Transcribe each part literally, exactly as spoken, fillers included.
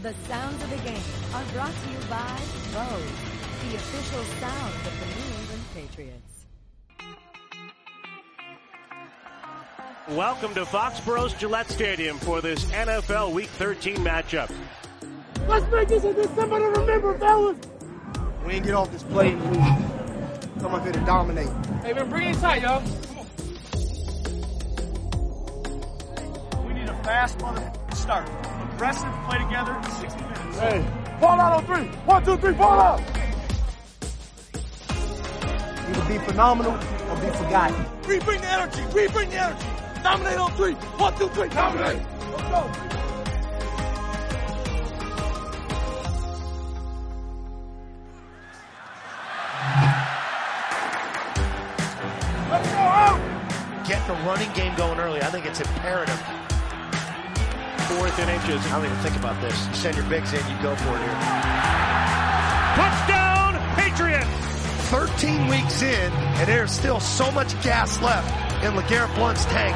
The sounds of the game are brought to you by Bose, the official sound of the New England Patriots. Welcome to Foxborough's Gillette Stadium for this N F L Week thirteen matchup. Let's make this a December to remember, fellas. We ain't get off this plane and lose. Come up here to dominate. Hey, man, bring it inside, y'all. We need a fast mother start. Aggressive, play together, sixty minutes. Hey, ball out on three. One, two, three, ball out. Either be phenomenal or be forgotten. We bring the energy. We bring the energy. Dominate on three. One, two, three. Dominate. Let's go. Let's go out. Get the running game going early. I think it's imperative. Fourth and inches. I don't even think about this. You send your bigs in, you go for it here. Touchdown, Patriots! thirteen weeks in, and there's still so much gas left in LeGarrette Blount's tank.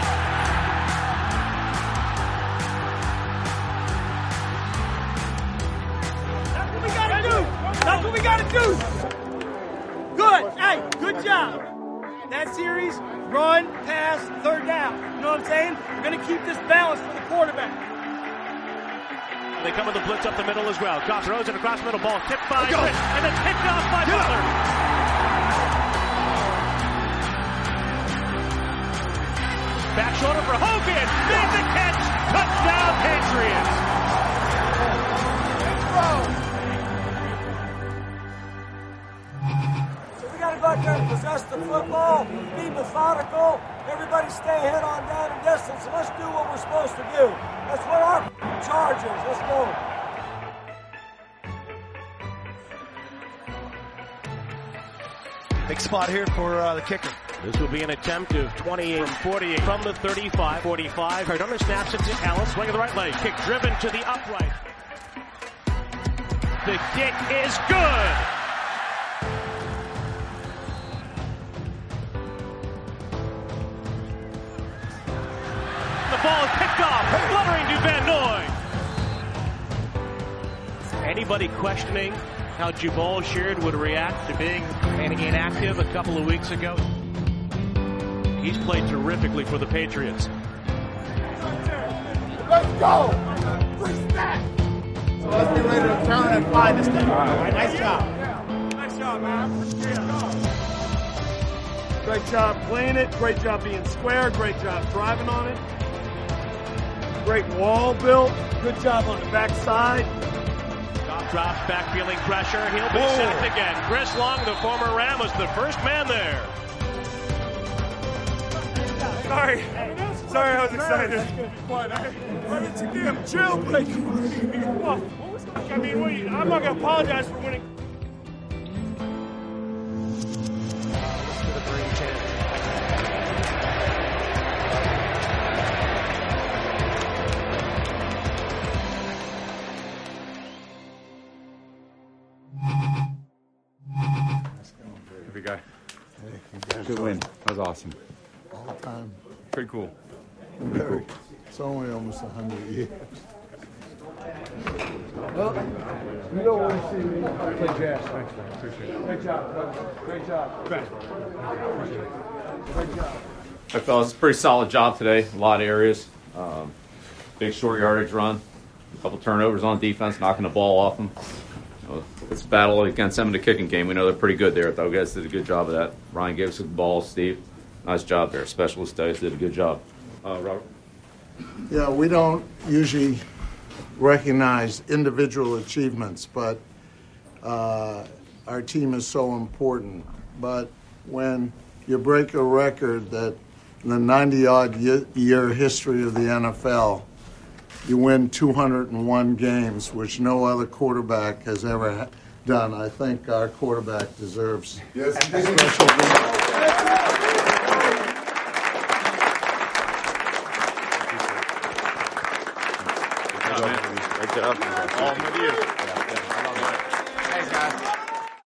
That's what we gotta do. That's what we gotta do. Good. Hey, good job. That series, run, pass, third down. You know what I'm saying? We're gonna keep this balance for the quarterback. They come with the blitz up the middle as well. Goff throws it across the middle, ball tipped by Fitz, and then picked off by Butler. Back shoulder for Hogan. Made the catch. Touchdown, Patriots. So we gotta go out there and possess the football, be methodical, everybody stay head on down and distance, and let's do what we're supposed to do. That's what our charge is. Let's go. Big spot here for uh, the kicker. This will be an attempt of twenty-eight from forty-eight from the thirty-five. forty-five. Cardona snaps it to Allen. Swing of the right leg. Kick driven to the upright. The kick is good. The ball is picked off. Fluttering to Van Noy. Anybody questioning how Jubal Sheard would react to being inactive a couple of weeks ago? He's played terrifically for the Patriots. Let's go. Three snap. So let's be ready to turn and fly this thing. All right, nice job. Nice job, man. Great job playing it. Great job being square. Great job driving on it. Great wall built. Good job on the backside. Goff drops back, feeling pressure. He'll be Whoa. sacked again. Chris Long, the former Ram, was the first man there. Sorry. Sorry, I was excited. What? I mean, it's a damn jailbreak. What? I mean, wait, I'm not going to apologize for winning. Every guy. Good win. That was awesome. All time. Pretty cool. Very. Cool. It's only almost a hundred years. Well, you don't want to see me play jazz. Thanks, man. Appreciate it. Great job, brother. Great job. Thanks, Appreciate it. Great job. Hey, fellas, it's a pretty solid job today. A lot of areas. Um, big short yardage run. A couple turnovers on defense, knocking the ball off them. You know, it's a battle against them in the kicking game. We know they're pretty good there. I thought you guys did a good job of that. Ryan gave us the ball. Steve, nice job there. Specialist guys did a good job. Uh, Robert? Yeah, we don't usually recognize individual achievements, but uh, our team is so important. But when you break a record that in the ninety-odd year history of the N F L, you win two hundred one games, which no other quarterback has ever ha- done. I think our quarterback deserves yes. special Great job. All with you. Yeah, yeah. Thanks, guys.